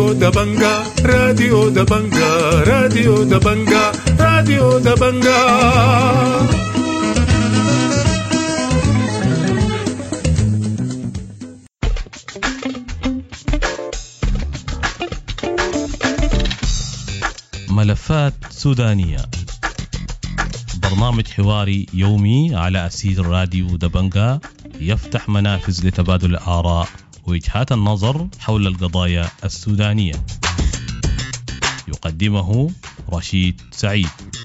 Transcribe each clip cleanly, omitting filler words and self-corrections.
راديو دبنجا راديو دبنجا راديو دبنجا راديو دبنجا. ملفات سودانية، برنامج حواري يومي على أسير راديو دبنجا يفتح منافذ لتبادل الآراء ووجهات النظر حول القضايا السودانية. يقدمه رشيد سعيد.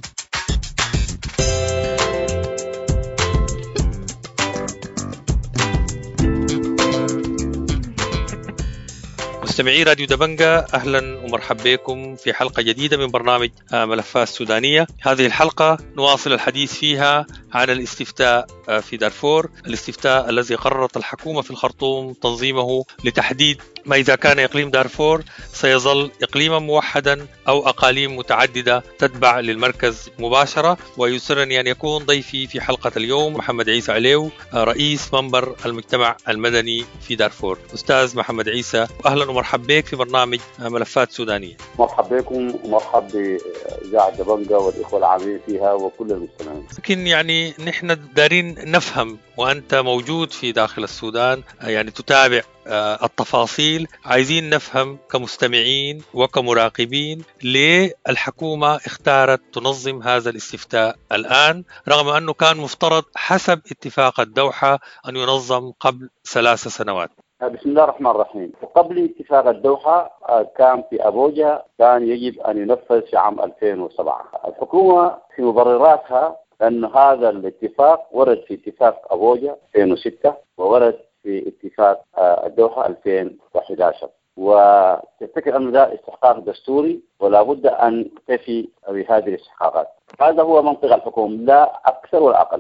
مستمعي راديو دبنجا، أهلا ومرحبا بكم في حلقة جديدة من برنامج ملفات سودانية. هذه الحلقة نواصل الحديث فيها عن الاستفتاء في دارفور، الاستفتاء الذي قررت الحكومة في الخرطوم تنظيمه لتحديد ما إذا كان إقليم دارفور سيظل إقليما موحدا أو أقاليم متعددة تتبع للمركز مباشرة. ويسرني أن يكون ضيفي في حلقة اليوم محمد عيسى عليو، رئيس منبر المجتمع المدني في دارفور. أستاذ محمد عيسى، أهلا ومرحبا بك في برنامج ملفات سودانية. مرحبا بكم ومرحبا بإذاعة دبنجا والإخوة العاملين فيها وكل المستمعين. لكن يعني نحن دارين نفهم، وأنت موجود في داخل السودان يعني تتابع التفاصيل، عايزين نفهم كمستمعين وكمراقبين ليه الحكومة اختارت تنظم هذا الاستفتاء الآن، رغم أنه كان مفترض حسب اتفاق الدوحة أن ينظم قبل 3 سنوات. بسم الله الرحمن الرحيم. قبل اتفاق الدوحة كان في أبوجا كان يجب أن ينفذ في عام 2007. الحكومة في مبرراتها أن هذا الاتفاق ورد في اتفاق أبوجا 2006 وورد في اتفاق الدوحة 2011، وتفتكر أن ذا استحقاق دستوري ولا بد أن تفي بهذه الاستحقاقات. هذا هو منطق الحكومة، لا أكثر ولا أقل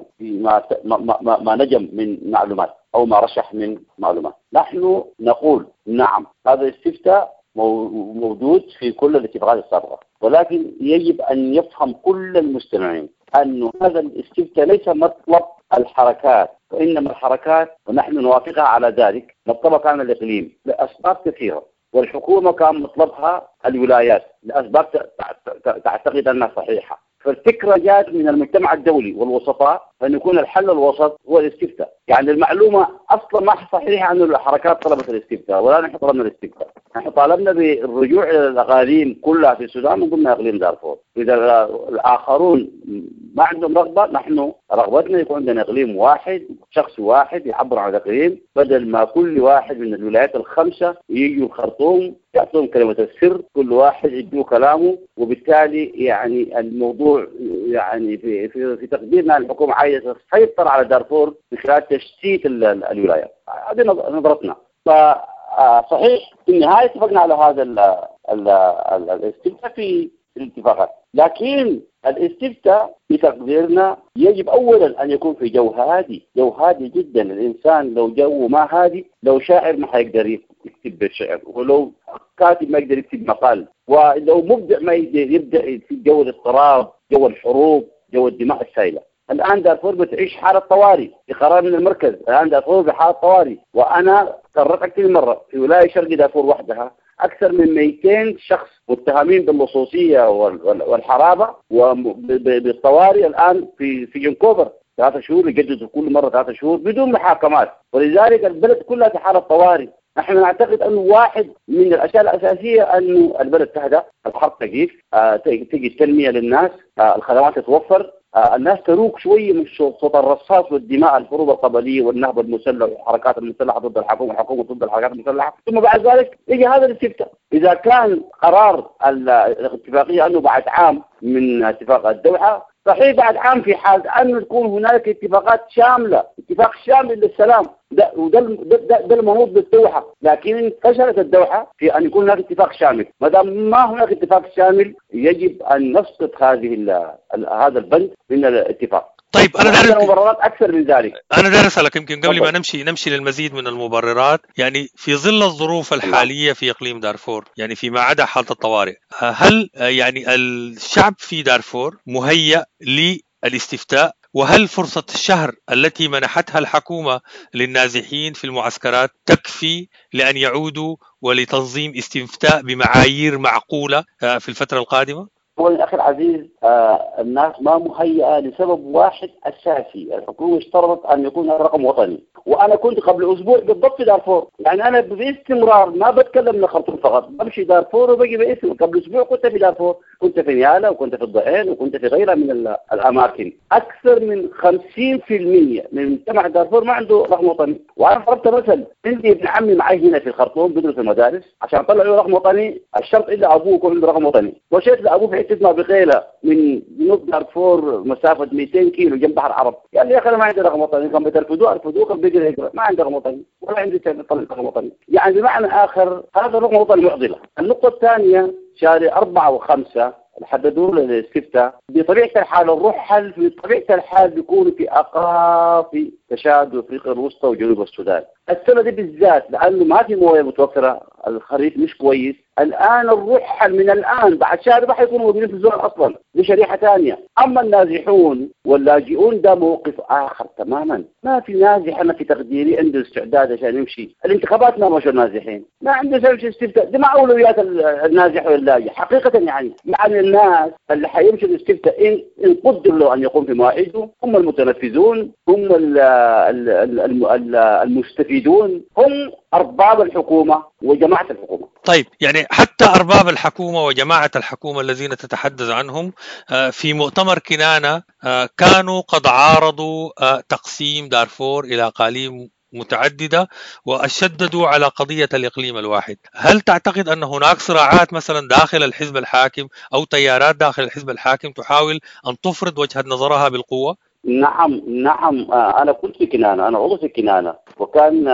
ما نجم من معلومات أو ما رشح من معلومات. نحن نقول نعم، هذا الاستفتاء موجود في كل الاتفاقات السابقة، ولكن يجب أن يفهم كل المستمعين أن هذا الاستفتاء ليس مطلب الحركات، وإنما الحركات ونحن نوافقها على ذلك مطلبها كان الإقليم لأسباب كثيرة، والحكومة كان مطلبها الولايات لأسباب تعتقد أنها صحيحة. فالفكرة جاءت من المجتمع الدولي والوسطاء أن يكون الحل الوسط هو الاستفتاء. يعني المعلومة أصلا ما صحيحة أن الحركات طلبت الاستفتاء ولا نحن طلبنا الاستفتاء. نحن طالبنا بالرجوع إلى الأقاليم كلها في السودان وقلنا إقليم دارفور. إذا الآخرون ما عندهم رغبة، نحن رغبتنا يكون عندنا إقليم واحد، شخص واحد يعبر عن الإقليم، بدل ما كل واحد من الولايات ال5 يجوا الخرطوم يعطون كلمة السر، كل واحد يدوا كلامه. وبالتالي يعني الموضوع يعني في تقديرنا الحكومة عايزة تسيطر على دارفور من خلال تشتيت الولايات. هذه نظرتنا. فصحيح في النهاية اتفقنا على هذا الاستفتاء في الاتفاقات، لكن الاستفتاء في تقديرنا يجب أولا أن يكون في جو هادي، جو هادي جدا. الإنسان لو جو ما هادي، لو شاعر ما هيقدر يكتب بالشعر، ولو كاتب ما يقدر يكتب مقال، ولو مبدع ما يبدأ في جو الاضطراب، جو الحروب، جو الدماء السائلة. الآن دارفور بتعيش حالة طوارئ بقرار من المركز. الآن دارفور بحالة طوارئ، وأنا قررت أكثر من مرة في ولاية شرق دارفور وحدها أكثر من 200 شخص متهمين باللصوصية والحرابة وبالطوارئ الآن في جنكوبر 3 شهور، يجددوا كل مرة 3 شهور بدون محاكمات. ولذلك البلد كلها في حالة طوارئ. نحن نعتقد أنه واحد من الأشياء الأساسية أنه البلد تهدأ، الحرب تقيف، تجي التنمية للناس، الخدمات تتوفر، الناس تروق شوية من صوت الرصاص والدماء، الحروب القبلية والنهب المسلح والحركات المسلحة ضد الحكومة والحكومة ضد الحركات المسلحة. ثم بعد ذلك يجي هذا الاستفتاء. إذا كان قرار الاتفاقية أنه بعد عام من اتفاق الدوحة، صحيح بعد عام في حال أن تكون هناك اتفاقات شاملة، اتفاق شامل للسلام، ده المنوط بالدوحة، لكن فشلت الدوحة في أن يكون هناك اتفاق شامل. ما دام ما هناك اتفاق شامل يجب أن نسقط هذا البند من الاتفاق. طيب أنا دارس مبررات أكثر من ذلك. أنا دارس لك يمكن قبل ما نمشي للمزيد من المبررات، يعني في ظل الظروف الحالية في إقليم دارفور، يعني فيما عدا حالة الطوارئ، هل يعني الشعب في دارفور مهيأ للاستفتاء وهل فرصة الشهر التي منحتها الحكومة للنازحين في المعسكرات تكفي لأن يعودوا ولتنظيم استفتاء بمعايير معقولة في الفترة القادمة؟ هو الأخ العزيز، الناس ما مهيئة لسبب واحد أساسي. الحكومة اشترطت أن يكون رقم وطني، وأنا كنت قبل أسبوع بالضبط في دارفور. يعني أنا باستمرار ما بتكلم من خرطوم فقط، بمشي دارفور وبجي باسم. قبل أسبوع كنت في دارفور، كنت في نيالا وكنت في الضعين وكنت في غيرها من الأماكن. أكثر من 50% من مجتمع دارفور ما عنده رقم وطني. وأنا ضربت مثل، عندي ابن عمي معي هنا في الخرطوم بيدرس في المدارس، عشان أطلع له رقم وطني الشرط إلا أبوه يكون عنده رقم وطني. وشيت لأبوه في حتة ما بخيلة من جنوب دارفور مسافة 200 كيلو جنب بحر عرب. قال لي يا أخي أنا ما عندي رقم وطني. كان بترفضوه كان بيقدر يقرأ، ما عندي رقم وطني ولا عندي رقم وطني. يعني بمعنى آخر هذا الرقم الوطني معضلة. النقطة الثانية، شهر 4 و5 حددوا له الاستفتاء. بطبيعة الحال الرحل في طبيعة الحال بيكونوا في أقاصي تشاد أفريقيا الوسطى وجنوب السودان. السنة دي بالذات لأنه ما في مويه متوفرة، الخريف مش كويس. الآن الرحل من الآن بعد شهر ما حيكونوا موجودين في الزون أصلا، دي شريحة ثانية. أما النازحون واللاجئون ده موقف آخر تماما. ما في نازح أنا في تقديري عنده استعداد عشان يمشي الانتخابات. ما مشوا النازحين، ما عنده يمشي استفتاء. دي ما أولويات النازح واللاجئ حقيقة. يعني الناس اللي حيمشوا الاستفتاء إن قدر له أن يقوم في مواعيده هم المتنفذون، هم المستفيدون، هم أرباب الحكومة وجماعة الحكومة. طيب، يعني حتى أرباب الحكومة وجماعة الحكومة الذين تتحدث عنهم في مؤتمر كنانة كانوا قد عارضوا تقسيم دارفور إلى أقاليم متعددة وشددوا على قضية الإقليم الواحد. هل تعتقد أن هناك صراعات مثلا داخل الحزب الحاكم أو تيارات داخل الحزب الحاكم تحاول أن تفرض وجهة نظرها بالقوة؟ نعم، أنا كنت في كنانة، أنا عضو في كنانة، وكان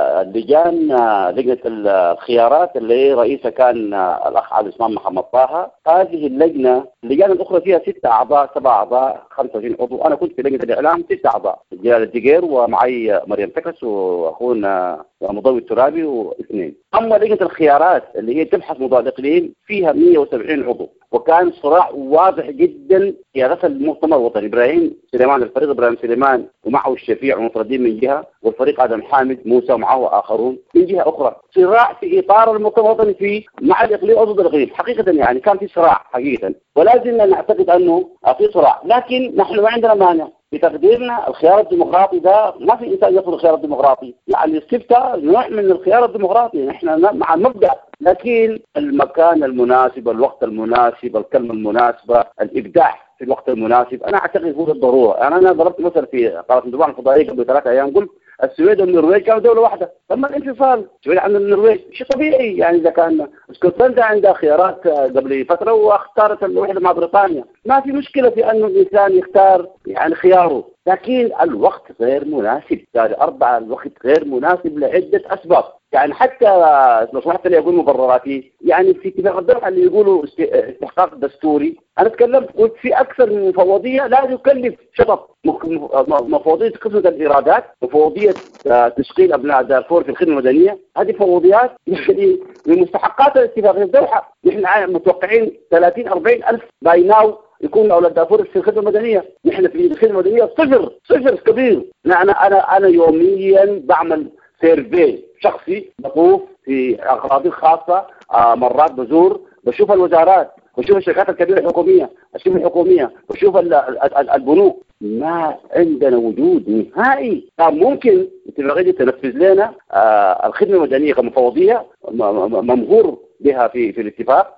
لجنة الخيارات اللي رئيسها كان الأخ عبد الرحمن محمد طه. هذه اللجنة الأخرى فيها 6 أعضاء 7 أعضاء 25 عضو. أنا كنت في لجنة الإعلام 6 أعضاء، جلال الدقير ومعي مريم تكس وأخونا مضوي الترابي و2. أما لجنة الخيارات اللي هي تبحث موضوع الإقليم فيها 170 عضو، وكان صراع واضح جدا في رأس المؤتمر الوطني. إبراهيم سليمان، الفريق إبراهيم سليمان ومعه الشفيع ونصر الدين من جهة، والفريق آدم حامد موسى ومعه آخرون من جهة أخرى. صراع في إطار المؤتمر الوطني في مع الإقليم أو ضد الإقليم. حقيقة يعني كان في صراع حقيقة، ولازم نعتقد أنه في صراع. لكن نحن ما عندنا مانع بتقديرنا. الخيار الديمقراطي ده ما في إنسان يرفض الخيار الديمقراطي، يعني الاستفتاء نوع من الخيار الديمقراطي. نحن مع المبدأ، لكن المكان المناسب، الوقت المناسب، الكلمة المناسبة، الإبداع في الوقت المناسب، أنا أعتقد هو الضرورة. يعني أنا ضربت مثل في قناة النظام الفضائية قبل 3 أيام، قلت السويد والنرويج كانوا دولة واحدة. لما الانفصال السويد عن النرويج شيء طبيعي. يعني إذا كان اسكتلندا عندها خيارات قبل فترة واختارت الوحدة مع بريطانيا، ما في مشكلة في أنه الإنسان يختار يعني خياره. لكن الوقت غير مناسب، يعني 4 الوقت غير مناسب لعدة أسباب. يعني حتى لو سمحت لي أقول مبرراتي، يعني في اتفاق الدوحة اللي يقولوا استحقاق دستوري، أنا تكلمت قلت في أكثر من مفوضية لا يكلف شطط. مفوضية قسمة الإيرادات، مفوضية تشغيل أبناء دارفور في الخدمة المدنية، هذه مفوضيات يعني من مستحقات اتفاق الدوحة. نحن متوقعين 30-40 ألف باي ناو يكون أولاد دارفور في الخدمة المدنية. نحن في الخدمة المدنية صفر كبير. أنا يوميا بعمل سيرفي شخصي، بطوف في أغراضي الخاصة، مرات بزور، بشوف الوزارات، بشوف الشركات الكبيرة الحكومية، بشوف البنوك. ما عندنا وجود نهائي. ممكن اتفاقية تنفذ لنا الخدمة المدنية كمفوضية ممهور بها في الاتفاق.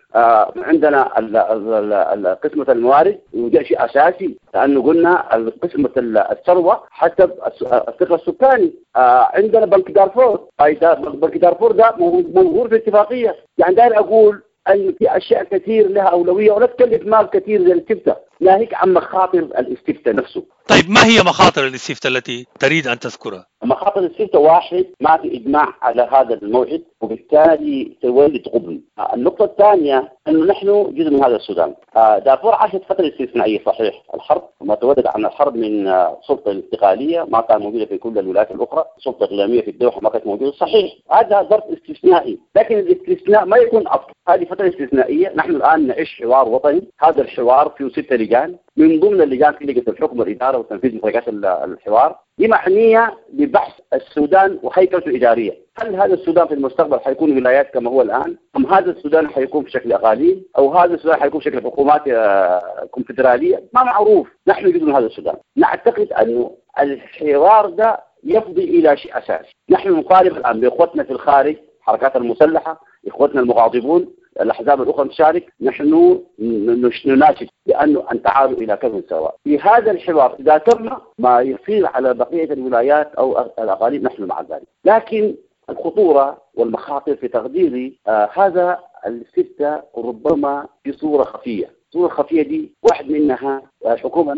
عندنا قسمة الموارد، وده شيء أساسي لأنه قلنا قسمة الثروة حسب الثقل السكاني. عندنا بنك دارفور ده ممهور في الاتفاقية. يعني داير أقول أن في أشياء كثير لها أولوية ولا تكلف مال كثير زي الاستفتاء، ناهيك عن مخاطر الاستفتاء نفسه. طيب، ما هي مخاطر الاستفتاء التي تريد أن تذكرها؟ مخاطر الاستفتاء: 1، ما في إجماع على هذا الموعد وبالتالي تولد قبل. النقطة الثانية أنه نحن جزء من هذا السودان. دارفور عاشت فترة استثنائية صحيح، الحرب وما تولد عن الحرب من سلطة انتقالية ما كان موجودة في كل الولايات الأخرى، سلطة إقليمية في الدوحة ما كانت موجودة صحيح، هذا ظرف استثنائي، لكن الاستثناء ما يكون أفضل. هذه فترة استثنائية، نحن الآن نعيش حوار وطني، هذا الحوار فيه 6 لجان من ضمن اللجان في لجنة الحكم والإدارة وتنفيذ مخرجات الحوار دي معنية ببحث السودان وهيكلته الإدارية. هل هذا السودان في المستقبل حيكون ولايات كما هو الآن، أم هذا السودان حيكون بشكل أقاليم، أو هذا السودان حيكون بشكل حكومات كونفدرالية؟ ما معروف. نحن نريد من هذا السودان. نعتقد أنه الحوار ده يفضي إلى شيء أساسي. نحن نطالب الآن بإخوتنا في الخارج، الحركات المسلحة، إخوتنا المغاضبون، الأحزاب الأخرى تشارك. نحن نناشد بأنه أن تعالوا إلى كف سواء في هذا الحوار. إذا تم ما يصير على بقية الولايات أو الأقاليم نحن مع ذلك، لكن الخطورة والمخاطر في تقديري هذا الاستفتاء ربما في صورة خفية. الصورة الخفية دي واحد منها الحكومة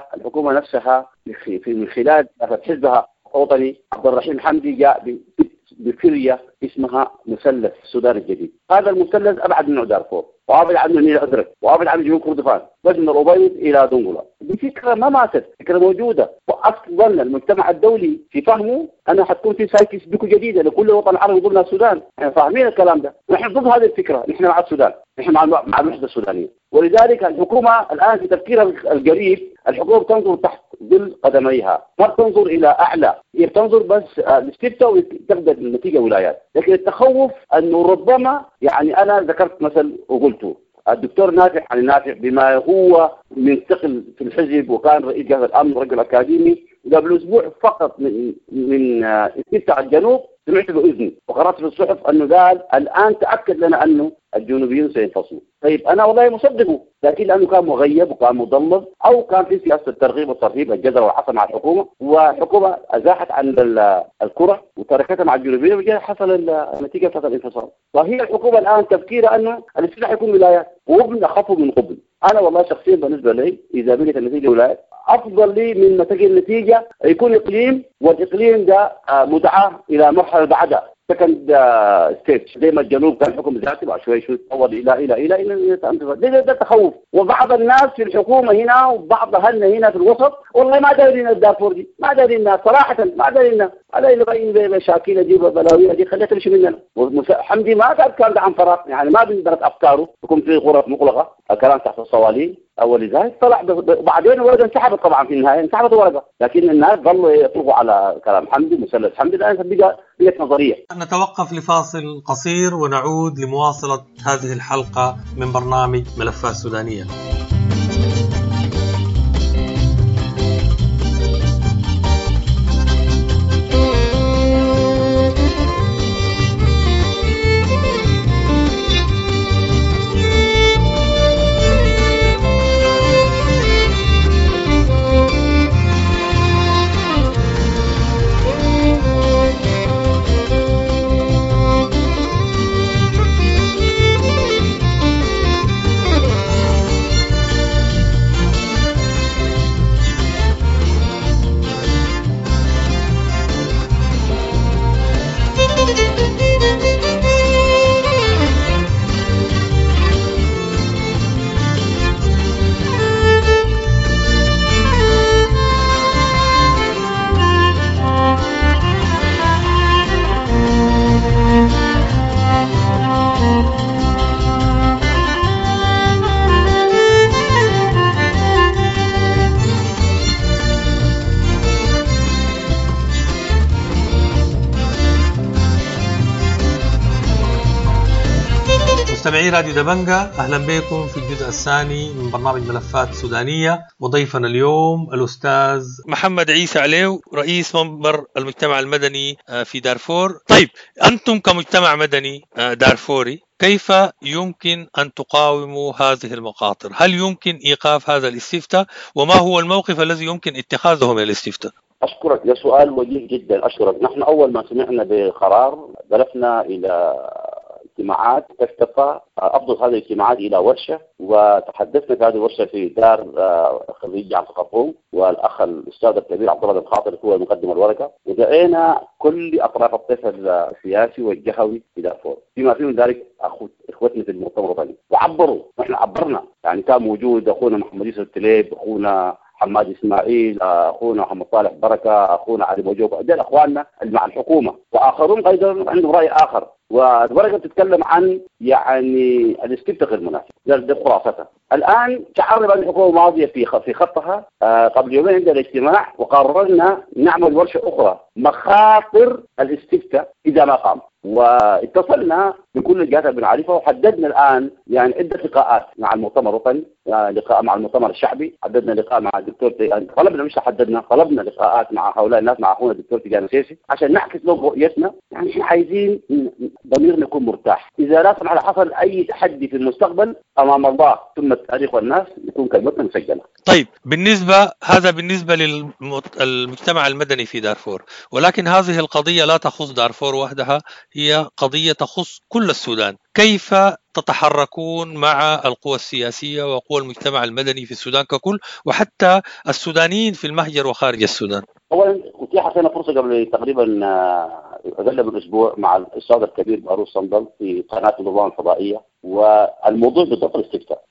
نفسها من خلال حزبها الوطني عبد الرحيم حمدي جاء بفرية اسمها مثلث السودان الجديد. هذا المثلث أبعد من دارفور، وأبعد عنه نيل أزرق، وأبعد عنه جنوب كردفان، من الأبيض إلى دنقلة. دي فكرة ما ماتت، فكرة موجودة، وأصلا المجتمع الدولي في فهمه أنه حتكون في سايكس بيكو جديدة لكل وطن عربي ضمن السودان. يعني فاهمين الكلام ده. نحن ضد هذه الفكرة، نحن مع السودان، نحن مع الوحدة السودانية. ولذلك الحكومة الآن في تفكيرها القريب الحكومة بتنظر تحت ظل قدميها، ما بتنظر إلى أعلى، هي بتنظر بس الاستفتاء وتبدأ النتيجة ولايات. لكن التخوف أنه ربما يعني أنا ذكرت مثل وقلته الدكتور نافع عن النافع بما هو من ثقل في الحزب وكان رئيس جهاز الأمن رجل أكاديمي، قبل أسبوع فقط من استفتاء الجنوب سمعت بإذني وقرأت في الصحف أنه قال الآن تأكد لنا أنه الجنوبيين سينفصلوا. طيب أنا والله مصدقه، لكن لأنه كان مغيب وكان مضلل أو كان في سياسة الترغيب والترهيب الجزر والعصا مع الحكومة، وحكومة أزاحت عن الكرة وتركتها مع الجنوبيين وجاء حصل النتيجة بتاعت الانفصال. وهي الحكومة الآن تفكيرها أنه الاستفتاء يكون ولايات وابن أخف من قبل. أنا والله شخصيا بالنسبة لي إذا بقت النتيجة ولايات أفضل لي من ما تجي النتيجة يكون إقليم، والإقليم ده مدعاة إلى مرحلة بعدها سكند ستيج زي ما الجنوب كان حكم ذاتي بعد شوي تطور إلى ده تخوف. وبعض الناس في الحكومة هنا وبعض أهلنا هنا في الوسط والله ما دارين الدارفور دي، ما دارين صراحة، ما دارين على اللي باين مشاكل دي بلاوي دي خليها تمشي مننا. وحمدي ما كان عن فراغ، يعني ما بندرس أفكاره، يكون في غرف مغلقة الكلام تحت الصوالين. ولذلك طلع وبعدين الورقة انسحبت طبعا في النهاية، انسحبت الورقة، لكن الناس ظلوا يطلقوا على كلام حمدي مثلث حمدي. الآن بقت نظرية. نتوقف لفاصل قصير ونعود لمواصلة هذه الحلقة من برنامج ملفات سودانية. مستمعي راديو دبنجة، أهلا بكم في الجزء الثاني من برنامج ملفات سودانية. وضيفنا اليوم الأستاذ محمد عيسى عليو، رئيس منبر المجتمع المدني في دارفور. طيب، أنتم كمجتمع مدني دارفوري كيف يمكن أن تقاوموا هذه المخاطر؟ هل يمكن إيقاف هذا الاستفتاء؟ وما هو الموقف الذي يمكن اتخاذه من الاستفتاء؟ أشكرك، ده سؤال وجيه جدا. أشكرك. نحن أول ما سمعنا بقرار ذهبنا إلى اجتماعات تكتفى أفضل هذه الاجتماعات إلى ورشة، وتحدثنا في هذه الورشة في دار خريج جامعة الخرطوم، والأخ الأستاذ الكبير عبد الله بن خاطر هو مقدم الورقة، ودعينا كل أطراف الطيف السياسي والجهوي في دارفور بما فيهم ذلك إخوتنا في المؤتمر الوطني، وعبروا. نحن عبرنا، يعني كان موجود أخونا محمد يوسف التليب، أخونا حماد إسماعيل، أخونا محمد صالح بركة، أخونا علي بوجوب، هذول أخواننا مع الحكومة، وآخرون أيضا عندهم رأي آخر. والورقة بتتكلم عن يعني الاستفتاء غير مناسب، ده خلاصتها. الآن شعرنا بأن الحكومة ماضية في خطها. قبل يومين عندنا اجتماع وقررنا نعمل ورشة أخرى مخاطر الاستفتاء إذا ما قام، واتصلنا بكل الجهات اللي بنعرفها وحددنا الآن يعني عدة لقاءات مع المؤتمر الوطني، لقاء مع المؤتمر الشعبي، حددنا لقاء مع الدكتور طلبنا مش حددنا طلبنا لقاءات مع هؤلاء الناس، مع أخونا الدكتور تيجان السيسي، عشان نعكس لهم رؤيتنا. يعني احنا عايزين ضميرنا يكون مرتاح، إذا لا سمح الله حصل أي تحدي في المستقبل أمام الله ثم التاريخ والناس يكون كلمتنا مسجلة. طيب هذا بالنسبة للمجتمع المدني في دارفور، ولكن هذه القضية لا تخص دارفور وحدها، هي قضية تخص كل السودان. كيف تتحركون مع القوى السياسية وقوى المجتمع المدني في السودان ككل، وحتى السودانيين في المهجر وخارج السودان؟ أولا أتيحت لنا فرصة قبل تقريبا أقل من أسبوع مع الأستاذ الكبير باروس صندل في قناة النظام الفضائية، والموضوع بالضبط الاستفتاء،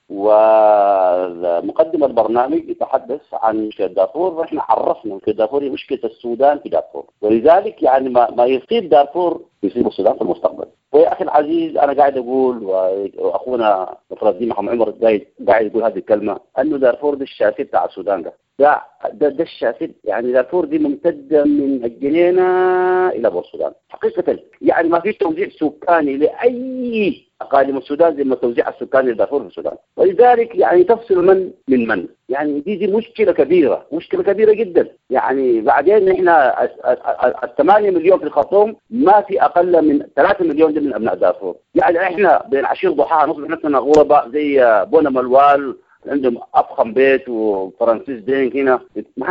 ومقدم البرنامج يتحدث عن مشكلة دارفور. احنا عرفنا مشكلة دارفور هي مشكلة السودان في دارفور، ولذلك يعني ما يصيب دارفور يصيب السودان في المستقبل. ويا أخي العزيز أنا قاعد أقول، وأخونا نصر الدين محمد عمر قاعد يقول هذه الكلمة، أنه دارفور ده الشاسي بتاع السودان ده الشاسي. يعني دارفور دي ممتدة من الجنينة إلى بور السودان حقيقة، يعني ما في توزيع سكاني لأي أقاليم السودان زي ما توزيع السكاني لدارفور في السودان، ولذلك يعني تفصل من من يعني دي مشكلة كبيرة، مشكلة كبيرة جدا. يعني بعدين احنا 8 مليون في الخرطوم، ما في أقل من 3 مليون من أبناء دارفور. يعني احنا بين عشير ضحاها نصبح نفسنا غرباء زي بونا ملوال عندهم أفخم بيت وفرانسيس دينك هنا.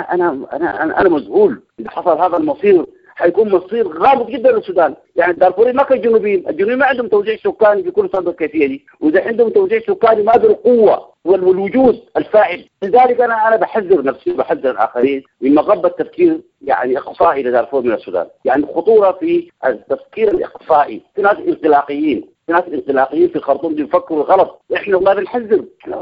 أنا مذهول إذا حصل هذا المصير حيكون مصير غامض جدا للسودان. يعني الدارفوريين ما الجنوبيين ما عندهم توزيع سكاني في كل صندوق الكيفية دي، وإذا عندهم توزيع سكاني ما بالقوة والوجود الفاعل. لذلك أنا بحذر نفسي وبحذر الآخرين من مغبة تفكير يعني إقصائي لدارفور من السودان. يعني خطورة في التفكير الإقصائي. في ناس انطلاقيين في الخرطوم بيفكروا غلط. احنا ما بنحذر،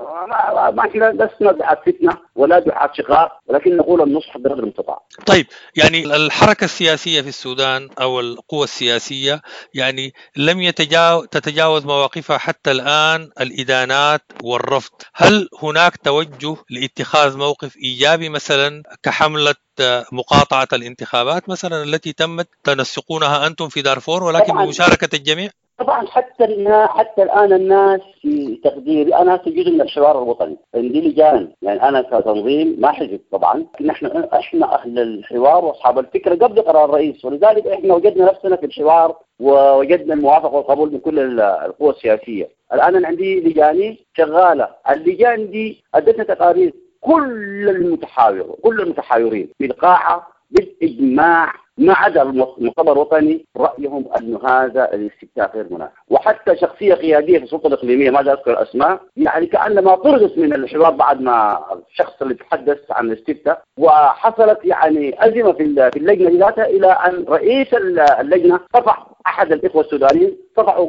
ما احنا لسنا دعاة فتنة ولا دعاة شقاق، ولكن نقول النصح بقدر المستطاع. طيب يعني الحركة السياسية في السودان او القوى السياسية يعني لم تتجاوز مواقفها حتى الآن الإدانات والرفض. هل هناك توجه لاتخاذ موقف إيجابي مثلا كحملة مقاطعة الانتخابات مثلا التي تمت تنسقونها أنتم في دارفور ولكن بمشاركة الجميع؟ طبعا حتى الآن الناس في تقديري أنا جزء من الحوار الوطني، عندي لجان، يعني أنا كتنظيم ما حزب طبعا، لكن احنا أهل الحوار وأصحاب الفكرة قبل قرار الرئيس، ولذلك احنا وجدنا نفسنا في الحوار ووجدنا الموافقة والقبول من كل القوى السياسية. الآن أنا عندي لجاني شغالة، اللجان دي أدتنا تقارير كل المتحاورين في القاعة بالإجماع ما عدا المؤتمر الوطني رأيهم أن هذا الاستفتاء غير مناسب. وحتى شخصية قيادية في السلطة الإقليمية ما أذكر الأسماء يعني كأنما طردت من الحوار بعد ما الشخص اللي تحدث عن الاستفتاء، وحصلت يعني أزمة في اللجنة ذاتها إلى أن رئيس اللجنة صفع أحد الإخوة السودانيين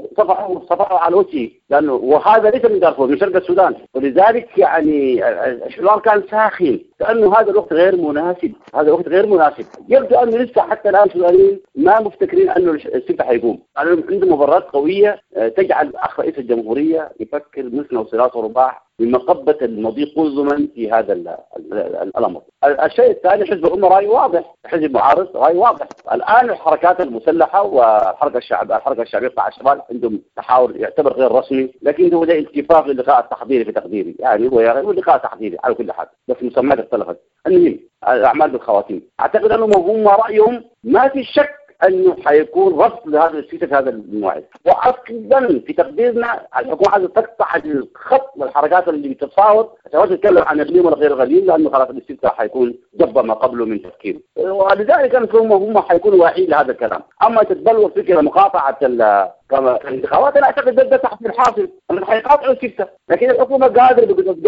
صفعوا على وجهه، لأنه وهذا ليس من دارفور من شرق السودان. ولذلك يعني الحوار كان ساخن، لأنه هذا الوقت غير مناسب. يبدو أنه لسه حتى الآن السودانيين ما مفتكرين أنه الاستفتاء حيقوم، عندهم مبررات قوية تجعل الأخ رئيس الجمهورية يفكر مثل وصلات ورباع من مقبة المضي قزما في هذا الأمر. الشيء الثاني حزب الأمة رأي واضح، حزب معارض رأي واضح. الآن الحركات المسلحة والحركة الشعبية بتاع الشباب عندهم تحاور يعتبر غير رسمي، لكن هو ده اتفاق للقاء التحضيري في تقديري، يعني هو لقاء تحضيري على كل حال، بس مسميات اختلفت. المهم الأعمال بالخواتيم، أعتقد أنهم هم رأيهم ما في شك أنه حيكون رفض لهذا الاستفتاء في هذا الموعد. وأصلا في تقديرنا الحكومة عايزة تقطع الخط والحركات اللي بتتفاوض عشان تتكلم عن إقليم ولا غير إقليم، لأنه خلاص الاستفتاء حيكون جب ما قبله من تفكير، ولذلك هم حيكونوا واعيين لهذا الكلام. أما تتبلور فكرة مقاطعة الانتخابات، أنا أعتقد ده تحت الحاصل أنه حيقاطعوا الستة، لكن الحكومة قادر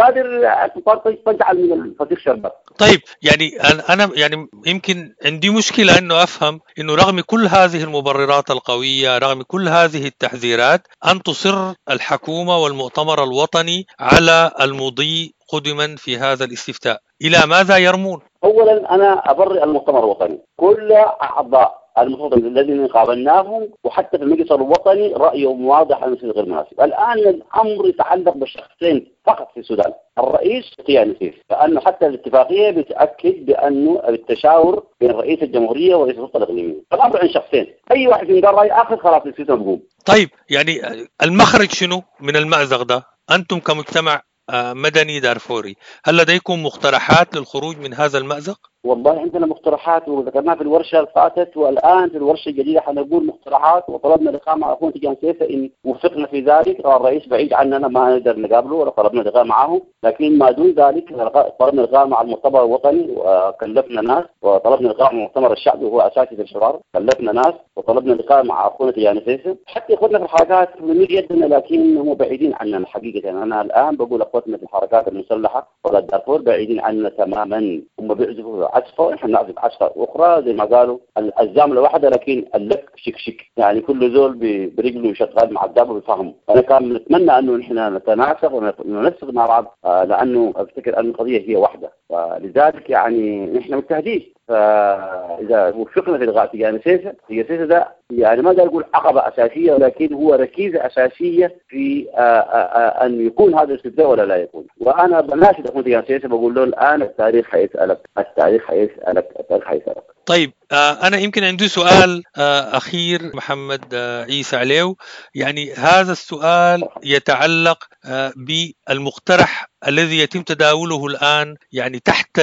تنتعل من الفسيخ شربات. طيب يعني أنا يعني يمكن عندي مشكلة إنه أفهم إنه رغم كل هذه المبررات القوية، رغم كل هذه التحذيرات، أن تصر الحكومة والمؤتمر الوطني على المضي قدما في هذا الاستفتاء؟ إلى ماذا يرمون؟ اولا انا ابرئ المؤتمر الوطني، كل اعضاء المفروض الذين قابلناهم وحتى في المجلس الوطني رايهم واضح انه غير مناسب. الان الامر يتعلق بشخصين فقط في السودان، الرئيس وقيادة السيسي، لانه حتى الاتفاقيه بتاكد بانه التشاور بين رئيس الجمهوريه ورئيس السلطه الاقليميه، الامر عن شخصين، اي واحد فيهم قال راي اخر خلاص السيسي بقوم. طيب يعني المخرج شنو من المأزق ده؟ انتم كمجتمع مدني دارفوري، هل لديكم مقترحات للخروج من هذا المأزق؟ والله عندنا مقترحات وذكرناها في الورشه الفاتت، والان في الورشه الجديده حنقول مقترحات، وطلبنا لقاء مع اخونا تيجان سيسي ان وفقنا في ذلك. الرئيس بعيد عننا ما نقدر نقابله ولا طلبنا لقاء معه، لكن ما دون ذلك طلبنا لقاء مع المؤتمر الوطني وكلفنا ناس، وطلبنا لقاء مع المؤتمر الشعبي وهو اساسي في الحوار، كلفنا ناس، وطلبنا لقاء مع اخونا تيجان سيسي. حتى اخوتنا في الحركات بنمد يدنا لكن هم بعيدين عننا حقيقه. انا الان بقول اخوتنا في الحركات المسلحه ولا دارفور بعيدين عننا تماما، هم بيعزفوا عزفه ونحن نعزف عزفه اخرى زي ما قالوا الزامله واحده لكن اللك شك يعني كل زول برجله شغال مع الدابه بيفهموا. انا كان نتمنى انه نحن نتناسق وننسق مع بعض لانه افتكر ان القضيه هي واحده، ولذلك يعني نحن مجتهدين. فاذا وفقنا في الغاء تيجان سيسي ده يعني ما اقول عقبه اساسيه، ولكن هو ركيزه اساسيه في ان يكون هذا الاستفتاء ولا لا يكون. وانا بناشد اخونا تيجان سيسي بقول له الان التاريخ حيسالك. طيب أنا يمكن عندي سؤال أخير محمد عيسى عليو، يعني هذا السؤال يتعلق بالمقترح الذي يتم تداوله الآن يعني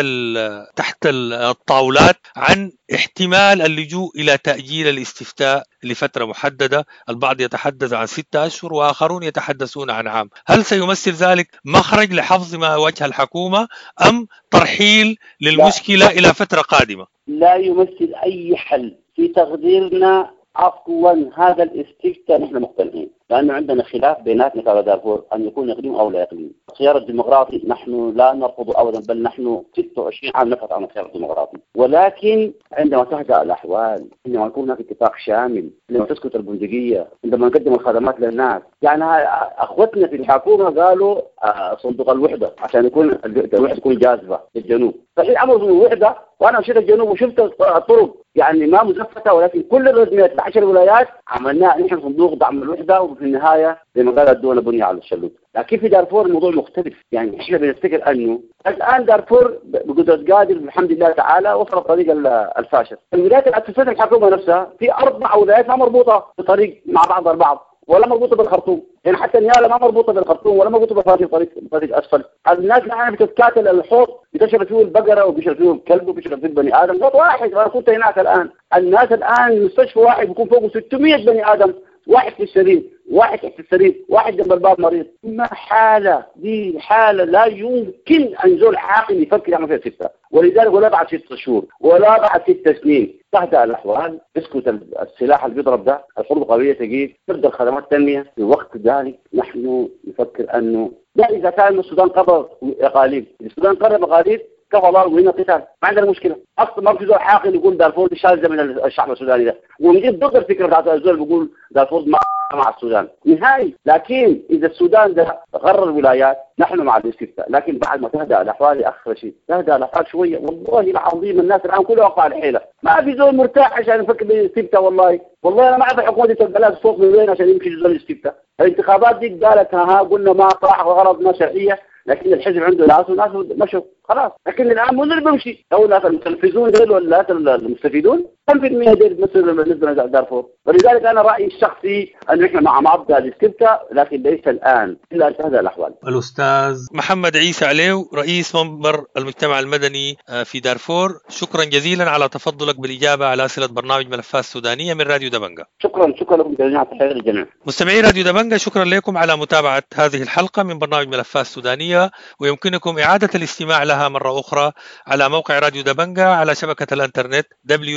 تحت الطاولات عن احتمال اللجوء إلى تأجيل الاستفتاء لفترة محددة. البعض يتحدث عن 6 أشهر وآخرون يتحدثون عن عام. هل سيمثل ذلك مخرج لحفظ ما وجه الحكومة أم ترحيل للمشكلة إلى فترة قادمة؟ لا يمثل أي حل في تقديرنا. أصلا هذا الاستفتاء نحن مقتنعين لأنه عندنا خلاف بيناتنا كدارفور أن يكون إقليم أو لا إقليم. الخيار الديمقراطي نحن لا نرفضه أبدا، بل نحن 26 عام نبحث عن الخيار الديمقراطي، ولكن عندما تهدأ الأحوال، عندما يكون هناك اتفاق شامل، عندما تسكت البندقية، عندما نقدم الخدمات للناس. يعني أخوتنا في الحكومة قالوا صندوق الوحدة عشان يكون الوحدة تكون جاذبة للجنوب، فالحين عملوا صندوق الوحدة وأنا مشيت الجنوب وشفت الطرق يعني ما مزفتة، ولكن كل الرسميات 10 ولايات عملناها نحن صندوق دعم الوحدة، وفي النهاية زي ما قال الدولة بنية على الشلوت. لكن في دارفور الموضوع مختلف. يعني احنا بنفتكر انه الان دارفور بقدرة قادر الحمد لله تعالى وصل الطريق الفاشل. الولايات اللي اسست الحكومة نفسها في 4 ولايات ما مربوطة بطريق مع بعض البعض، ولا مربوطة بالخرطوم، يعني حتى النيالة ما مربوطة بالخرطوم ولا مربوطة بطريق أسفل. الناس الآن بتتكاتل الحوض، بتشرب فيه البقرة وبيشرب فيه الكلب وبيشرب فيه البني آدم. حوض واحد. أنا كنت هناك الآن الناس الآن مستشفى واحد بيكون فوقه 600 بني آدم، واحد في السرير، واحد تحت السرير، واحد جنب الباب مريض. ما حالة دي حالة لا يمكن أن زول عاقل يفكر يعمل فيها استفتاء. ولذلك ولا بعد 6 شهور ولا بعد 6 سنين تهدأ الأحوال، يسكت السلاح اللي بيضرب ده، الحروب القوية تجيب، تبدأ الخدمات التنمية. في وقت ذلك نحن نفكر أنه لا، إذا كان السودان قرر إقاليم، السودان قرر إقاليم كفى الله وهنا قتال، ما عندنا مشكلة. أصلا ما في زول عاقل يقول دارفور شاذة من الشعب السوداني ده، ونجد ضد الفكرة بتاعت الزول بيقول دارفور مع السودان نهائي. لكن إذا السودان ده قرر الولايات نحن مع الاستفتاء، لكن بعد ما تهدأ الأحوال يا أخ رشيد، تهدأ الأحوال شوية والله العظيم الناس الآن كلها وقع الحيلة، ما في زول مرتاح عشان يفكر بالاستفتاء. والله أنا ما أعرف الحكومة دي تبقى الصوت من وين عشان يمشي زول الاستفتاء. الانتخابات دي قالت قلنا ما طاح وغرض ما شرعية، لكن الحزب عنده ناس وناس مشوا خلاص. لكن الآن مو اللي بيمشي، أو الناس المتنفذون دول ولا المستفيدون كم في المية دول بالنسبة لدارفور. ولذلك أنا رأيي الشخصي أن إحنا مع مبدأ الاستفتاء، لكن ليس الآن إلا أن تهدأ الأحوال. الأستاذ محمد عيسى عليو رئيس منبر المجتمع المدني في دارفور، شكرا جزيلا على تفضلك بالإجابة على أسئلة برنامج ملفات السودانية من راديو دبنجة. شكرا لكم جميعا، تحية للجميع. مستمعي راديو دبنجة، شكرا لكم على متابعة هذه الحلقة من برنامج ملفات السودانية، ويمكنكم إعادة الاستماع لها مرة أخرى على موقع راديو دبنجة على شبكة الإنترنت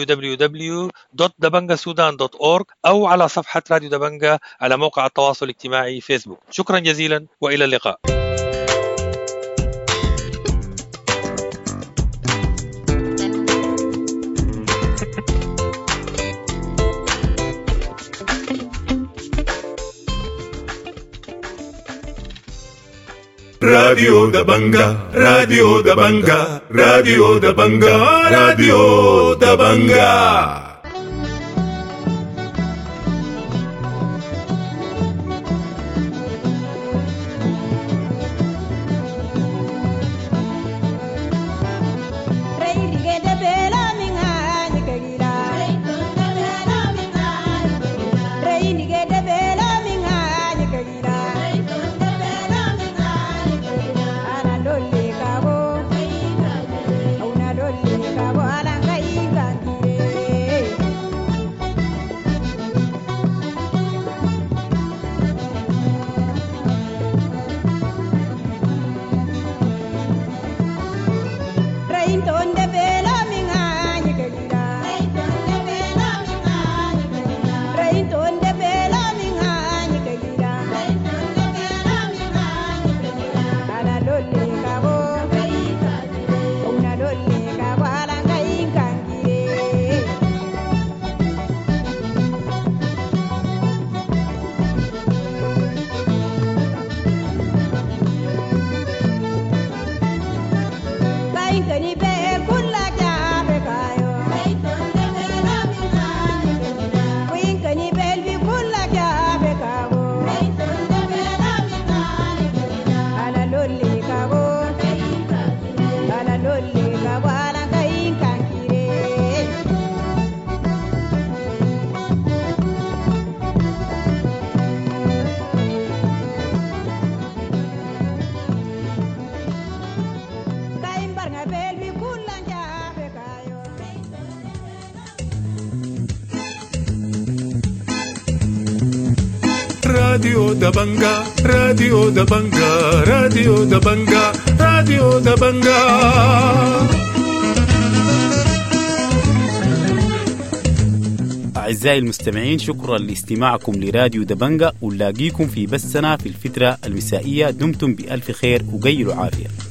www.dabangaSudan.org أو على صفحة راديو دبنجة على موقع التواصل الاجتماعي فيسبوك. شكرا جزيلا وإلى اللقاء. راديو دبنجا راديو دبنجا راديو دبنجا راديو دبنجا. راديو دبنجا راديو دبنجا راديو دبنجا راديو دبنجا. أعزائي المستمعين، شكرا لاستماعكم لراديو دبنجا، ونلاقيكم في بثنا في الفترة المسائية. دمتم بألف خير وقيلوا عافية.